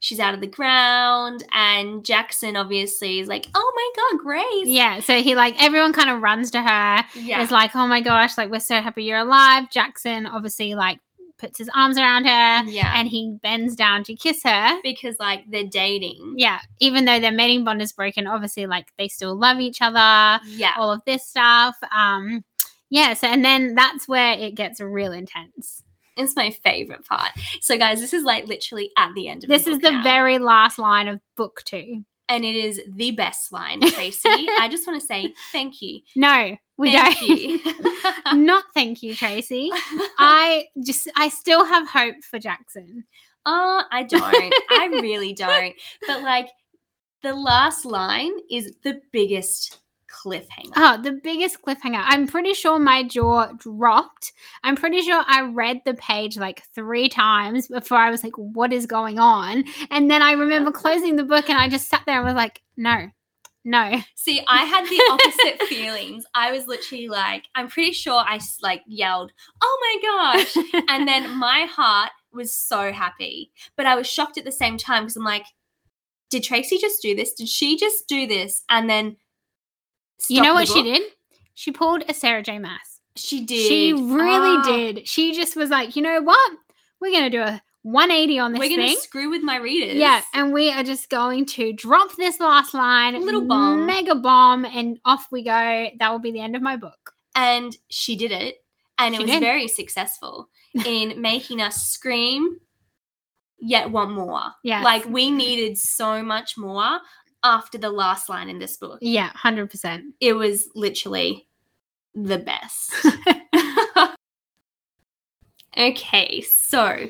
Speaker 2: she's out of the ground, and Jackson obviously is like, oh my God, Grace.
Speaker 1: Yeah, so he like, everyone kind of runs to her.
Speaker 2: Yeah.
Speaker 1: It's like, oh my gosh, like we're so happy you're alive. Jackson obviously like puts his arms around her.
Speaker 2: Yeah.
Speaker 1: And he bends down to kiss her.
Speaker 2: Because like they're dating.
Speaker 1: Yeah, even though their mating bond is broken, obviously like they still love each other.
Speaker 2: Yeah.
Speaker 1: All of this stuff. Um, yeah, so and then that's where it gets real intense.
Speaker 2: It's my favorite part. So guys, this is like literally at the end of
Speaker 1: This
Speaker 2: the book
Speaker 1: is the
Speaker 2: now.
Speaker 1: very last line of book two.
Speaker 2: And it is the best line, Tracy. I just want to say thank you.
Speaker 1: No, we
Speaker 2: Thank
Speaker 1: don't.
Speaker 2: you.
Speaker 1: Not thank you, Tracy. I just, I still have hope for Jackson.
Speaker 2: Oh, I don't. I really don't. But like the last line is the biggest cliffhanger.
Speaker 1: Oh, the biggest cliffhanger. I'm pretty sure my jaw dropped. I'm pretty sure I read the page like three times before I was like, what is going on? And then I remember closing the book and I just sat there and was like, no, no.
Speaker 2: See, I had the opposite feelings. I was literally like, I'm pretty sure I s- like yelled, oh my gosh. And then my heart was so happy. But I was shocked at the same time because I'm like, did Tracy just do this? Did she just do this? And then
Speaker 1: You
Speaker 2: stop
Speaker 1: know
Speaker 2: the
Speaker 1: what she
Speaker 2: book?
Speaker 1: did? She pulled a Sarah J. Maas.
Speaker 2: She did.
Speaker 1: She really
Speaker 2: Ah,
Speaker 1: did. She just was like, you know what? We're going to do a one eighty on this
Speaker 2: We're going
Speaker 1: thing.
Speaker 2: to screw with my readers.
Speaker 1: Yeah, and we are just going to drop this last line,
Speaker 2: Little bomb.
Speaker 1: mega bomb, and off we go. That will be the end of my book.
Speaker 2: And she did it. And it
Speaker 1: She
Speaker 2: was
Speaker 1: did.
Speaker 2: very successful in making us scream, yet want more.
Speaker 1: Yes.
Speaker 2: Like we needed so much more after the last line in this book.
Speaker 1: Yeah, one hundred percent.
Speaker 2: It was literally the best. Okay, so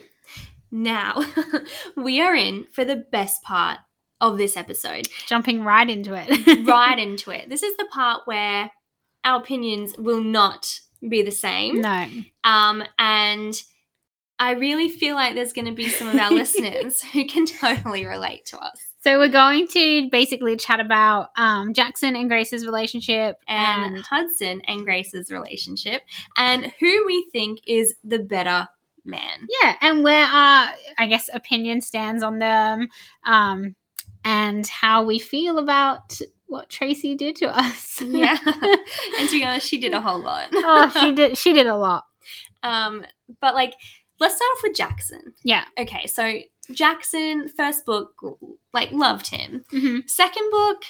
Speaker 2: now we are in for the best part of this episode.
Speaker 1: Jumping right into it.
Speaker 2: Right into it. This is the part where our opinions will not be the same.
Speaker 1: No.
Speaker 2: Um, and I really feel like there's going to be some of our listeners who can totally relate to us.
Speaker 1: So we're going to basically chat about um, Jackson and Grace's relationship
Speaker 2: And,
Speaker 1: and
Speaker 2: Hudson and Grace's relationship and who we think is the better man.
Speaker 1: yeah, and where our, I guess, opinion stands on them, um, and how we feel about what Tracy did to us.
Speaker 2: Yeah. And to be honest, she did a whole lot.
Speaker 1: Oh, she did. She did a lot.
Speaker 2: Um, but like, let's start off with Jackson.
Speaker 1: Yeah.
Speaker 2: Okay, so Jackson, first book, like loved him.
Speaker 1: hmm
Speaker 2: Second book,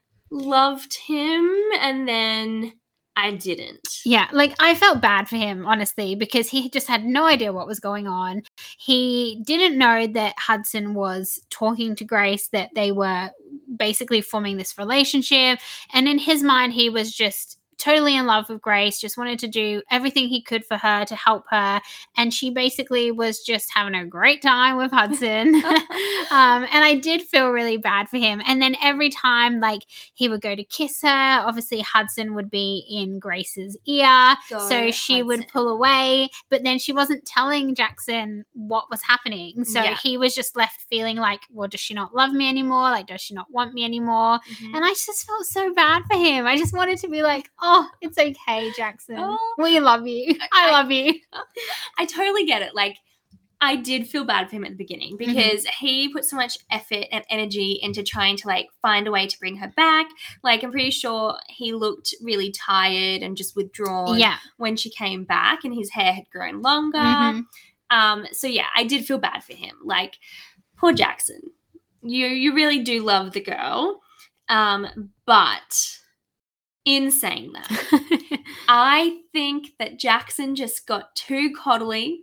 Speaker 2: loved him, and then I didn't.
Speaker 1: Yeah, like I felt bad for him, honestly, because he just had no idea what was going on. He didn't know that Hudson was talking to Grace, that they were basically forming this relationship. And in his mind, he was just totally in love with Grace, just wanted to do everything he could for her to help her. And she basically was just having a great time with Hudson. um, and I did feel really bad for him. And then every time, like, he would go to kiss her, obviously Hudson would be in Grace's ear.
Speaker 2: Go
Speaker 1: so she would
Speaker 2: Hudson.
Speaker 1: pull away, but then she wasn't telling Jackson what was happening. So
Speaker 2: Yeah.
Speaker 1: he was just left feeling like, well, does she not love me anymore? Like, does she not want me anymore?
Speaker 2: Mhm.
Speaker 1: And I just felt so bad for him. I just wanted to be like, oh, it's okay, Jackson.
Speaker 2: Oh.
Speaker 1: We love you. I
Speaker 2: I-
Speaker 1: love you.
Speaker 2: I totally get it. Like, I did feel bad for him at the beginning because he put so much effort and energy into trying to like find a way to bring her back. Like, I'm pretty sure he looked really tired and just withdrawn
Speaker 1: Yeah.
Speaker 2: when she came back, and his hair had grown longer.
Speaker 1: Mhm.
Speaker 2: Um, so yeah, I did feel bad for him. Like, poor Jackson. You you really do love the girl. Um, but in saying that, I think that Jackson just got too coddly.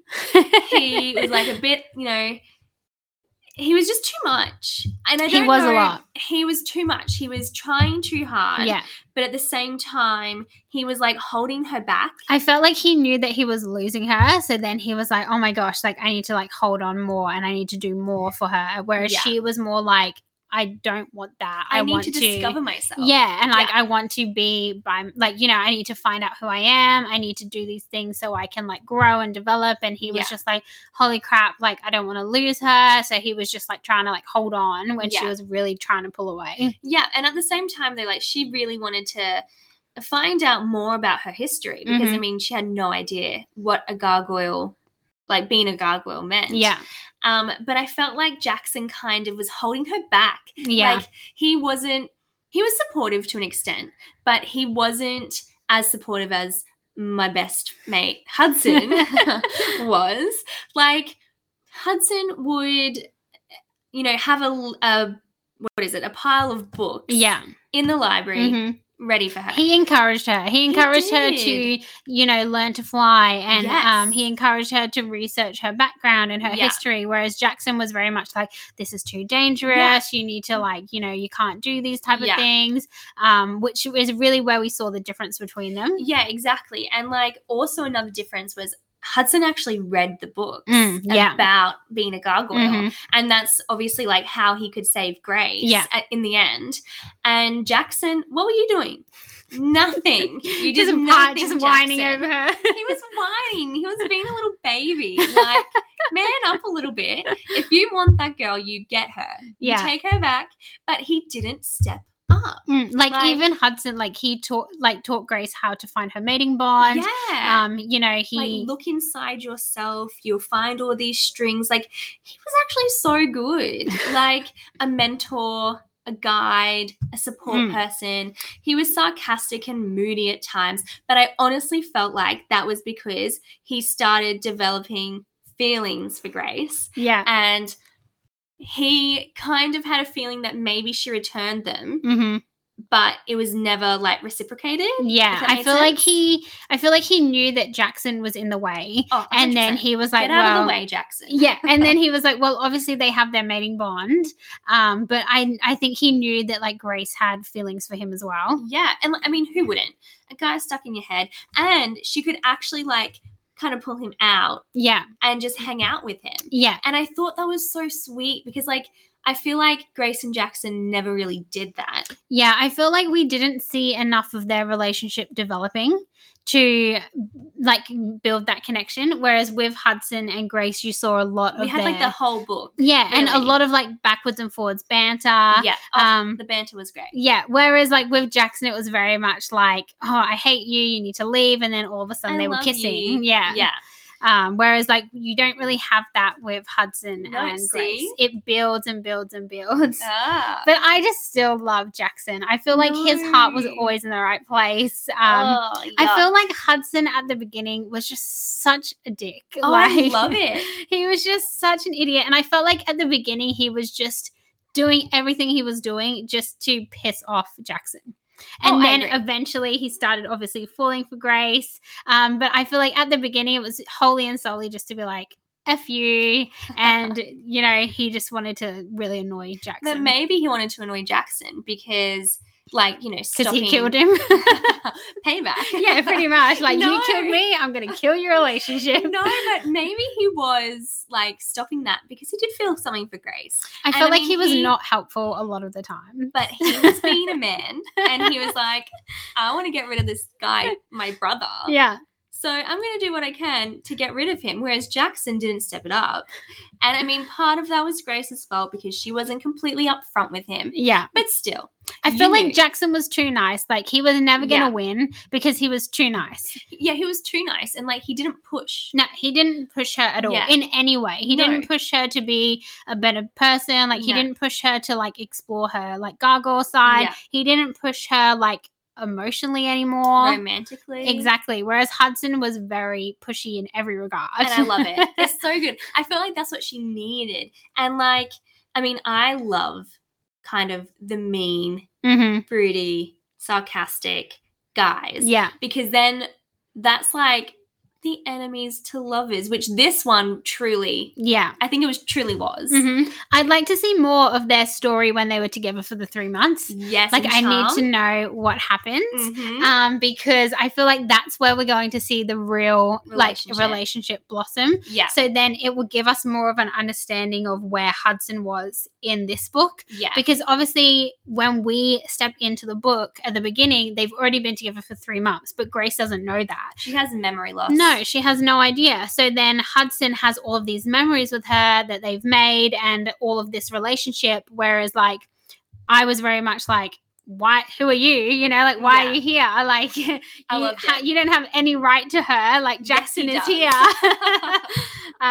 Speaker 2: He was like a bit, you know, he was just too much. And I
Speaker 1: He
Speaker 2: don't
Speaker 1: was a
Speaker 2: know,
Speaker 1: lot.
Speaker 2: He was too much. He was trying too hard.
Speaker 1: yeah.
Speaker 2: But at the same time, he was like holding her back.
Speaker 1: I felt like he knew that he was losing her. So then he was like, oh my gosh, like I need to like hold on more and I need to do more for her. Whereas
Speaker 2: Yeah.
Speaker 1: she was more like, I don't want that. I,
Speaker 2: I, need
Speaker 1: want
Speaker 2: to discover myself.
Speaker 1: Yeah, and like
Speaker 2: Yeah.
Speaker 1: I want to be by like you know I need to find out who I am. I need to do these things so I can like grow and develop. And he was
Speaker 2: Yeah.
Speaker 1: just like, holy crap, like I don't want to lose her. So he was just like trying to like hold on when she
Speaker 2: Yeah.
Speaker 1: was really trying to pull away.
Speaker 2: Yeah, and at the same time, though, like she really wanted to find out more about her history because I
Speaker 1: Mhm.
Speaker 2: mean, she had no idea what a gargoyle like being a gargoyle meant.
Speaker 1: Yeah.
Speaker 2: Um, but I felt like Jackson kind of was holding her back.
Speaker 1: Yeah.
Speaker 2: Like he wasn't, he was supportive to an extent, but he wasn't as supportive as my best mate Hudson was. Like Hudson would, you know, have a, a, what is it, a pile of books
Speaker 1: Yeah.
Speaker 2: in the library
Speaker 1: Mm-hmm.
Speaker 2: ready for her.
Speaker 1: He encouraged her. He encouraged
Speaker 2: He
Speaker 1: her
Speaker 2: did.
Speaker 1: to, you know, learn to fly, and
Speaker 2: Yes.
Speaker 1: um, he encouraged her to research her background and her
Speaker 2: Yeah.
Speaker 1: history. Whereas Jackson was very much like, "This is too dangerous.
Speaker 2: Yeah.
Speaker 1: You need to, like, you know, you can't do these type of
Speaker 2: Yeah.
Speaker 1: things." Um, which is really where we saw the difference between them.
Speaker 2: Yeah, exactly. And like also another difference was Hudson actually read the books
Speaker 1: Mm, yeah.
Speaker 2: about being a gargoyle.
Speaker 1: Mhm.
Speaker 2: And that's obviously like how he could save Grace
Speaker 1: Yeah.
Speaker 2: at, in the end. And Jackson, what were you doing? Nothing. You did
Speaker 1: just
Speaker 2: nothing,
Speaker 1: part, just whining
Speaker 2: Jackson.
Speaker 1: over her.
Speaker 2: He was whining. He was being a little baby. Like, man up a little bit. If you want that girl, you get her. You
Speaker 1: Yeah.
Speaker 2: take her back. But he didn't step up.
Speaker 1: Mm, like,
Speaker 2: Like-
Speaker 1: even Hudson, like he taught, like taught Grace how to find her mating bond.
Speaker 2: Yeah.
Speaker 1: Um, you know, he
Speaker 2: Like, look inside yourself. You'll find all these strings. Like, he was actually so good. Like, a mentor, a guide, a support
Speaker 1: Mm.
Speaker 2: person. He was sarcastic and moody at times, but I honestly felt like that was because he started developing feelings for Grace,
Speaker 1: yeah.
Speaker 2: and he kind of had a feeling that maybe she returned them,
Speaker 1: Mm-hmm.
Speaker 2: but it was never like reciprocated.
Speaker 1: Yeah,
Speaker 2: if that
Speaker 1: I
Speaker 2: makes
Speaker 1: feel like
Speaker 2: sense.
Speaker 1: he, I feel like he knew that Jackson was in the way,
Speaker 2: Oh,
Speaker 1: and then
Speaker 2: one hundred percent.
Speaker 1: he was like,
Speaker 2: Get out
Speaker 1: "Well,
Speaker 2: of the way, Jackson."
Speaker 1: yeah," and then he was like, "Well, obviously they have their mating bond, um, but I, I think he knew that like Grace had feelings for him as well."
Speaker 2: Yeah, and I mean, who wouldn't? A guy stuck in your head, and she could actually like kind of pull him out
Speaker 1: Yeah,
Speaker 2: and just hang out with him.
Speaker 1: yeah,
Speaker 2: And I thought that was so sweet because, like, I feel like Grace and Jackson never really did that.
Speaker 1: yeah. I feel like we didn't see enough of their relationship developing to like build that connection. Whereas with Hudson and Grace, you saw a lot
Speaker 2: We
Speaker 1: of
Speaker 2: had like the
Speaker 1: their-
Speaker 2: whole book.
Speaker 1: yeah, and a
Speaker 2: really.
Speaker 1: lot of like backwards and forwards banter.
Speaker 2: Yeah, oh,
Speaker 1: Um,
Speaker 2: the banter was great.
Speaker 1: Yeah, whereas like with Jackson, it was very much like, "Oh, I hate you, you need to leave," and then all of a sudden
Speaker 2: I
Speaker 1: they were
Speaker 2: love
Speaker 1: kissing.
Speaker 2: you.
Speaker 1: Yeah,
Speaker 2: Yeah.
Speaker 1: Um, whereas like you don't really have that with Hudson
Speaker 2: No,
Speaker 1: and Grace.
Speaker 2: see?
Speaker 1: It builds and builds and builds.
Speaker 2: Ah.
Speaker 1: But I just still love Jackson. I feel like his heart was
Speaker 2: No.
Speaker 1: always in the right place. Um,
Speaker 2: oh,
Speaker 1: I
Speaker 2: yuck.
Speaker 1: feel like Hudson at the beginning was just such a dick.
Speaker 2: Oh,
Speaker 1: like,
Speaker 2: I love it.
Speaker 1: He was just such an idiot. And I felt like at the beginning he was just doing everything he was doing just to piss off Jackson. And
Speaker 2: Oh, I
Speaker 1: then
Speaker 2: agree.
Speaker 1: eventually he started obviously falling for Grace. Um, but I feel like at the beginning it was wholly and solely just to be like, F you. And, you know, he just wanted to really annoy
Speaker 2: But
Speaker 1: Jackson.
Speaker 2: maybe he wanted to annoy Jackson because, like, you know,
Speaker 1: Because
Speaker 2: stopping
Speaker 1: he killed him.
Speaker 2: payback.
Speaker 1: Yeah, pretty much. Like,
Speaker 2: No.
Speaker 1: you killed me, I'm going to kill your relationship.
Speaker 2: No, but maybe he was like stopping that because he did feel something for Grace.
Speaker 1: I
Speaker 2: And
Speaker 1: felt
Speaker 2: I
Speaker 1: like
Speaker 2: mean,
Speaker 1: he was
Speaker 2: he-
Speaker 1: not helpful a lot of the time.
Speaker 2: But he was being a man and he was like, I want to get rid of this guy, my brother.
Speaker 1: Yeah.
Speaker 2: So I'm going to do what I can to get rid of him. Whereas Jackson didn't step it up. And I mean, part of that was Grace's fault because she wasn't completely upfront with him.
Speaker 1: Yeah.
Speaker 2: But still,
Speaker 1: I
Speaker 2: you
Speaker 1: feel like
Speaker 2: knew.
Speaker 1: Jackson was too nice. Like, he was never going to
Speaker 2: Yeah.
Speaker 1: win because he was too nice.
Speaker 2: Yeah, he was too nice. And like, he didn't push.
Speaker 1: No, he didn't push her at all
Speaker 2: Yeah.
Speaker 1: in any way. He
Speaker 2: No.
Speaker 1: didn't push her to be a better person. Like, he
Speaker 2: No.
Speaker 1: didn't push her to, like, explore her, like, gargoyle side.
Speaker 2: Yeah.
Speaker 1: He didn't push her, like, emotionally anymore.
Speaker 2: Romantically.
Speaker 1: Exactly. Whereas Hudson was very pushy in every regard.
Speaker 2: And I love it. It's so good. I feel like that's what she needed. And like, I mean, I love kind of the mean,
Speaker 1: hmm
Speaker 2: broody, sarcastic guys.
Speaker 1: Yeah.
Speaker 2: Because then that's like the enemies to lovers, which this one truly,
Speaker 1: Yeah.
Speaker 2: I think it was truly was.
Speaker 1: hmm I'd like to see more of their story when they were together for the three months.
Speaker 2: Yes.
Speaker 1: Like,
Speaker 2: and
Speaker 1: I need
Speaker 2: charm.
Speaker 1: to know what happens.
Speaker 2: Mhm.
Speaker 1: Um, because I feel like that's where we're going to see the real like
Speaker 2: Relationship.
Speaker 1: relationship blossom.
Speaker 2: Yeah.
Speaker 1: So then it will give us more of an understanding of where Hudson was in this book.
Speaker 2: Yeah.
Speaker 1: Because obviously when we step into the book at the beginning, they've already been together for three months, but Grace doesn't know that.
Speaker 2: She has memory loss.
Speaker 1: No, she has no idea. So then Hudson has all of these memories with her that they've made and all of this relationship. Whereas like I was very much like, why, who are you? You know, like, why
Speaker 2: Yeah.
Speaker 1: are you here? Like, you,
Speaker 2: I loved
Speaker 1: ha-
Speaker 2: it.
Speaker 1: you don't have any right to her. Like,
Speaker 2: Yes,
Speaker 1: Jackson
Speaker 2: he
Speaker 1: is
Speaker 2: does.
Speaker 1: here.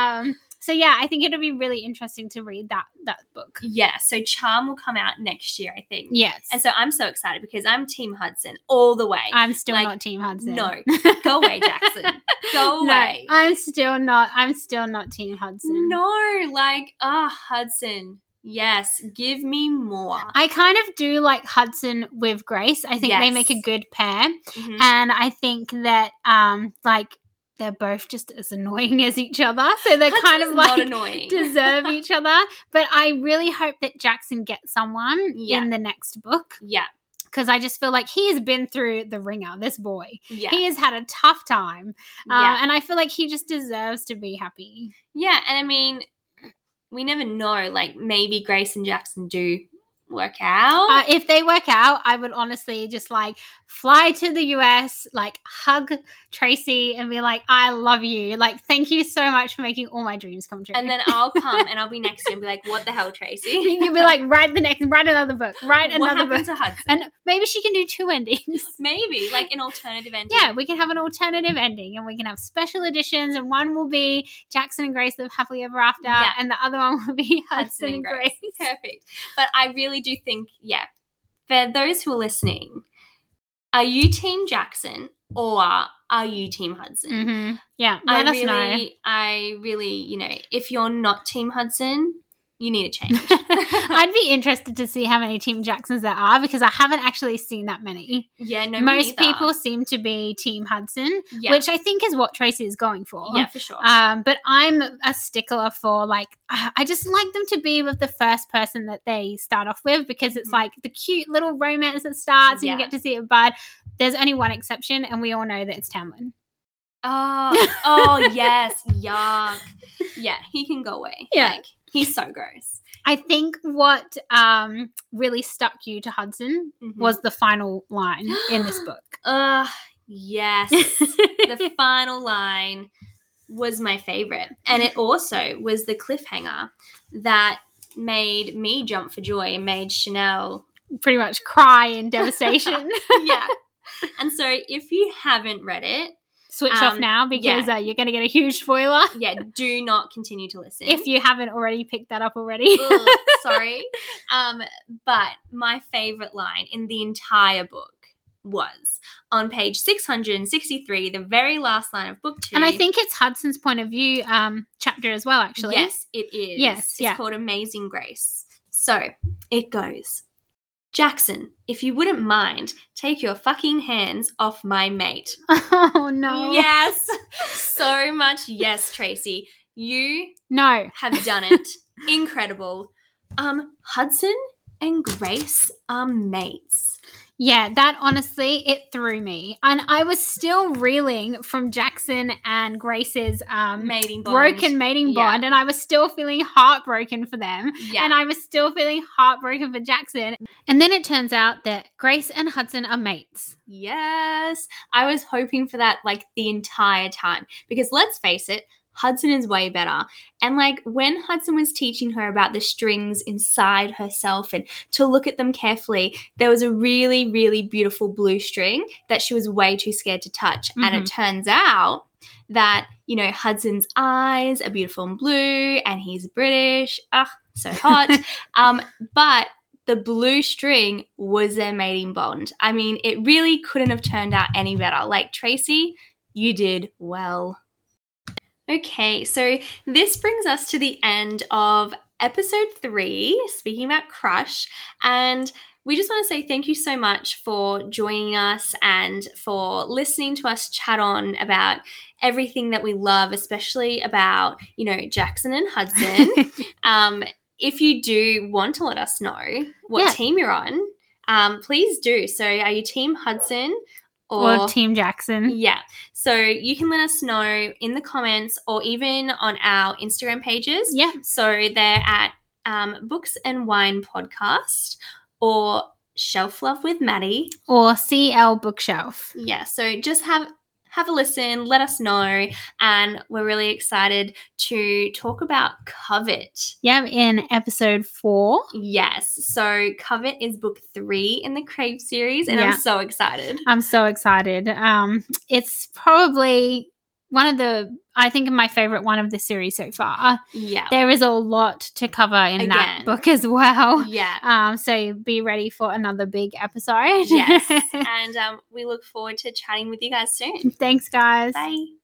Speaker 1: So yeah, I think it'll be really interesting to read that that book.
Speaker 2: Yeah, so Charm will come out next year, I think.
Speaker 1: Yes.
Speaker 2: And so I'm so excited because I'm Team Hudson all the way.
Speaker 1: I'm still
Speaker 2: Like,
Speaker 1: not Team Hudson.
Speaker 2: No. Go away, Jackson. Go
Speaker 1: No,
Speaker 2: away.
Speaker 1: I'm still not I'm still not Team Hudson.
Speaker 2: No, like, ah, oh, Hudson. Yes, give me more.
Speaker 1: I kind of do like Hudson with Grace. I think
Speaker 2: Yes.
Speaker 1: they make a good pair.
Speaker 2: Mhm.
Speaker 1: And I think that um like they're both just as annoying as each other. So they're
Speaker 2: Hudson's
Speaker 1: kind of
Speaker 2: not
Speaker 1: like
Speaker 2: annoying.
Speaker 1: deserve each other. But I really hope that Jackson gets someone
Speaker 2: Yeah.
Speaker 1: in the next book.
Speaker 2: Yeah.
Speaker 1: Because I just feel like he has been through the ringer, this boy.
Speaker 2: Yeah.
Speaker 1: He has had a tough time. Uh,
Speaker 2: yeah.
Speaker 1: And I feel like he just deserves to be happy.
Speaker 2: Yeah, and I mean, we never know. Like, maybe Grace and Jackson do work out.
Speaker 1: Uh, if they work out, I would honestly just like fly to the U S, like hug Tracy and be like, I love you. Like, thank you so much for making all my dreams come true.
Speaker 2: And then I'll come and I'll be next to you and be like, what the hell, Tracy?
Speaker 1: you'll be like, write the next, write another book, write
Speaker 2: what
Speaker 1: another
Speaker 2: happened
Speaker 1: book.
Speaker 2: to Hudson?
Speaker 1: And maybe she can do two endings.
Speaker 2: Maybe, like an alternative ending.
Speaker 1: Yeah, we can have an alternative ending and we can have special editions, and one will be Jackson and Grace live happily ever after,
Speaker 2: Yeah.
Speaker 1: and the other one will be Hudson,
Speaker 2: Hudson
Speaker 1: and
Speaker 2: and
Speaker 1: Grace.
Speaker 2: Grace. Perfect. But I really do think, yeah, for those who are listening, are you Team Jackson or are you Team Hudson?
Speaker 1: Mm-hmm. Yeah,
Speaker 2: I
Speaker 1: let us
Speaker 2: really,
Speaker 1: know.
Speaker 2: I really, you know, if you're not Team Hudson, you need a change.
Speaker 1: I'd be interested to see how many Team Jacksons there are, because I haven't actually seen that many.
Speaker 2: Yeah, no, me
Speaker 1: Most
Speaker 2: neither.
Speaker 1: people seem to be Team Hudson,
Speaker 2: Yeah.
Speaker 1: which I think is what Tracy is going for.
Speaker 2: Yeah, for sure.
Speaker 1: Um, but I'm a stickler for, like, I I just like them to be with the first person that they start off with, because it's
Speaker 2: Mhm.
Speaker 1: like the cute little romance that starts and
Speaker 2: Yeah.
Speaker 1: you get to see it. But there's only one exception, and we all know that it's Tamlin.
Speaker 2: Oh, oh yes, yuck. Yeah, he can go away.
Speaker 1: Yeah.
Speaker 2: Like, he's so gross.
Speaker 1: I think what um, really stuck you to Hudson
Speaker 2: Mhm.
Speaker 1: was the final line in this book.
Speaker 2: Ugh, yes. The final line was my favorite. And it also was the cliffhanger that made me jump for joy and made Chanel.
Speaker 1: Pretty much cry in devastation.
Speaker 2: Yeah. And so if you haven't read it,
Speaker 1: Switch off
Speaker 2: Um,
Speaker 1: now, because
Speaker 2: yeah.
Speaker 1: uh, you're going to get a huge spoiler
Speaker 2: yeah, do not continue to listen.
Speaker 1: if you haven't already picked that up already.
Speaker 2: Ugh, sorry. Um, but my favorite line in the entire book was on page six hundred sixty-three, the very last line of book two.
Speaker 1: And I think it's Hudson's point of view um, chapter as well, actually.
Speaker 2: Yes, it is.
Speaker 1: Yes,
Speaker 2: It's
Speaker 1: yeah.
Speaker 2: called Amazing Grace. So it goes, Jackson, if you wouldn't mind, take your fucking hands off my mate.
Speaker 1: Oh, no.
Speaker 2: Yes. So much yes, Tracy. You
Speaker 1: No.
Speaker 2: have done it. Incredible. Um, Hudson and Grace are mates.
Speaker 1: Yeah, that honestly, it threw me. And I was still reeling from Jackson and Grace's um,
Speaker 2: Mating bond.
Speaker 1: broken mating
Speaker 2: Yeah.
Speaker 1: bond. And I was still feeling heartbroken for them.
Speaker 2: Yeah.
Speaker 1: And I was still feeling heartbroken for Jackson. And then it turns out that Grace and Hudson are mates.
Speaker 2: Yes. I was hoping for that like the entire time, because let's face it, Hudson is way better. And like when Hudson was teaching her about the strings inside herself and to look at them carefully, there was a really, really beautiful blue string that she was way too scared to touch. And it turns out that, you know, Hudson's eyes are beautiful and blue, and he's British. Ugh, so hot. um, but the blue string was their mating bond. I mean, it really couldn't have turned out any better. Like, Tracy, you did well. Okay, so this brings us to the end of episode three, speaking about Crush, and we just want to say thank you so much for joining us and for listening to us chat on about everything that we love, especially about, you know, Jackson and Hudson. um, if you do want to let us know what
Speaker 1: Yeah.
Speaker 2: team you're on, um, please do. So are you Team Hudson or,
Speaker 1: Or Team Jackson.
Speaker 2: yeah. So you can let us know in the comments or even on our Instagram pages.
Speaker 1: Yeah.
Speaker 2: So they're at um, Books and Wine Podcast or Shelf Love with Maddie.
Speaker 1: Or C L Bookshelf.
Speaker 2: Yeah. So just have have a listen, let us know, and we're really excited to talk about Covet.
Speaker 1: Yeah, in episode four.
Speaker 2: Yes. So Covet is book three in the Crave series, and
Speaker 1: Yeah.
Speaker 2: I'm so excited.
Speaker 1: I'm so excited. Um, it's probably one of the, I think my favorite one of the series so far.
Speaker 2: Yeah.
Speaker 1: There is a lot to cover in
Speaker 2: Again.
Speaker 1: that book as well.
Speaker 2: Yeah.
Speaker 1: Um, so be ready for another big episode.
Speaker 2: Yes. And um, we look forward to chatting with you guys soon.
Speaker 1: Thanks, guys.
Speaker 2: Bye.